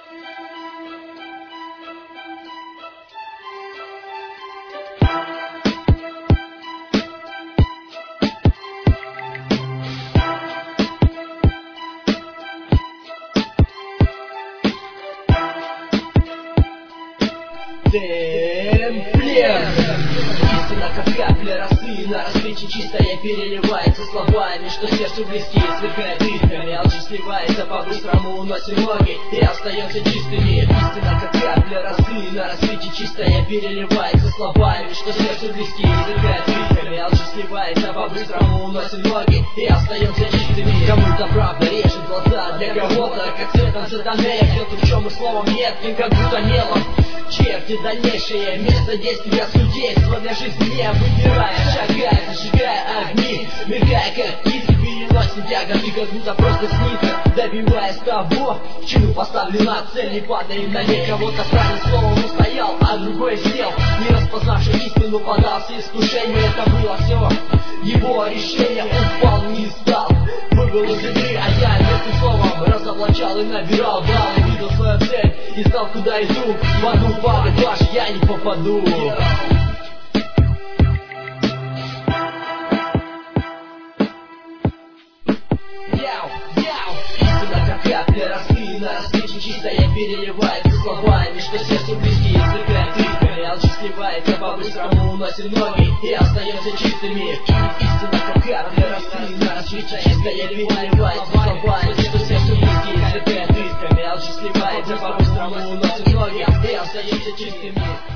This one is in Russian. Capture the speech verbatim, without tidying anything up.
Темплер. Истина, как капля росы, на рассвете чистая переливается словами, что сердцу близки, сверкает искрами, алчи сливается, по-быстрому уносит ноги и остается чистыми. Истина, как капля росы, на рассвете чистая переливается словами, что сердцу близки, сверкает искрами, алчи сливается, по-быстрому уносит ноги и остается чистыми. Кому-то правда режет глаза, для кого-то как цветом сатаны, кто-то в чем и словом нет, им как будто мелом. Черти дальнейшее место действия судейства для жизни не выбирая, шагая, зажигая огни, мигая как киски, переносит тяготы, как будто просто снится, добиваясь того, к чему поставлена цель, не падая на лень. Кого-то правильным словом устоял, а другой сел, не распознавший истину, подался искушению. Это было все его решение, он упал, не стал, выбыл из игры, а я этим словом разоблачал и набирал баллы, видел свою цель и знал, куда иду. В одну падать ваш я не попаду. Яу, яу. Истина, как капля росы, на рассвете чистая переливается словами, что сердцу близки, сверкает искрами, алчи сливается, по-быстрому уносит ноги и остается чистыми. Истина, как капля росы, на рассвете чистая переливается словами, что сердцу близки, сверкает искрами, алчи сливается, по-быстрому уносит ноги и остается чистыми.